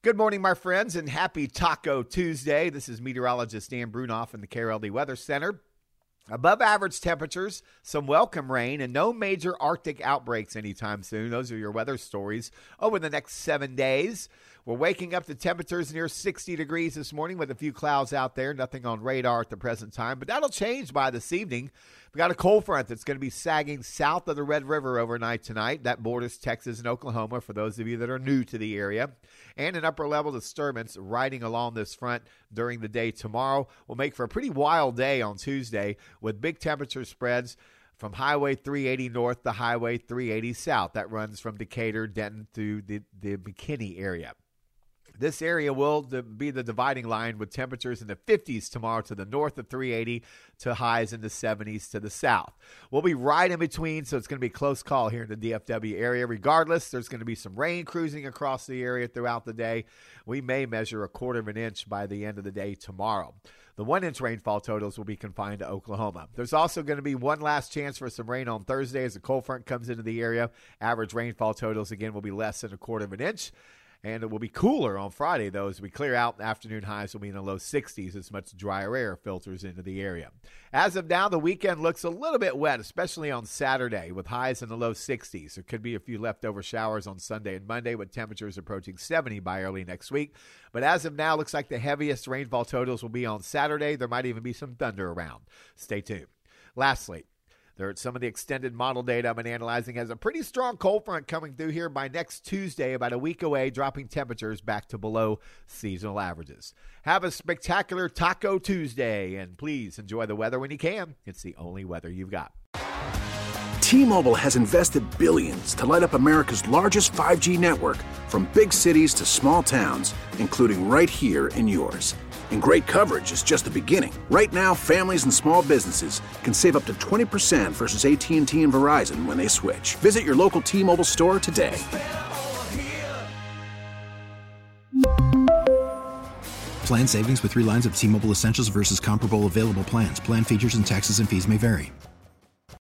Good morning, my friends, and happy Taco Tuesday. This is meteorologist Dan Brunoff in the KRLD Weather Center. Above average temperatures, some welcome rain, and no major Arctic outbreaks anytime soon. Those are your weather stories over the next 7 days. We're waking up to temperatures near 60 degrees this morning with a few clouds out there. Nothing on radar at the present time, but that'll change by this evening. We got a cold front that's going to be sagging south of the Red River overnight tonight. That borders Texas and Oklahoma for those of you that are new to the area. And an upper-level disturbance riding along this front during the day tomorrow will make for a pretty wild day on Tuesday with big temperature spreads from Highway 380 north to Highway 380 south. That runs from Decatur, Denton through the McKinney area. This area will be the dividing line with temperatures in the 50s tomorrow to the north of 380 to highs in the 70s to the south. We'll be right in between, so it's going to be a close call here in the DFW area. Regardless, there's going to be some rain cruising across the area throughout the day. We may measure a quarter of an inch by the end of the day tomorrow. The 1-inch rainfall totals will be confined to Oklahoma. There's also going to be one last chance for some rain on Thursday as a cold front comes into the area. Average rainfall totals, again, will be less than a quarter of an inch. And it will be cooler on Friday, though, as we clear out. Afternoon highs will be in the low 60s as much drier air filters into the area. As of now, the weekend looks a little bit wet, especially on Saturday, with highs in the low 60s. There could be a few leftover showers on Sunday and Monday, with temperatures approaching 70 by early next week. But as of now, looks like the heaviest rainfall totals will be on Saturday. There might even be some thunder around. Stay tuned. Lastly, some of the extended model data I've been analyzing has a pretty strong cold front coming through here by next Tuesday, about a week away, dropping temperatures back to below seasonal averages. Have a spectacular Taco Tuesday, and please enjoy the weather when you can. It's the only weather you've got. T-Mobile has invested billions to light up America's largest 5G network, from big cities to small towns, including right here in yours. And great coverage is just the beginning. Right now, families and small businesses can save up to 20% versus AT&T and Verizon when they switch. Visit your local T-Mobile store today. Plan savings with 3 lines of T-Mobile Essentials versus comparable available plans. Plan features and taxes and fees may vary.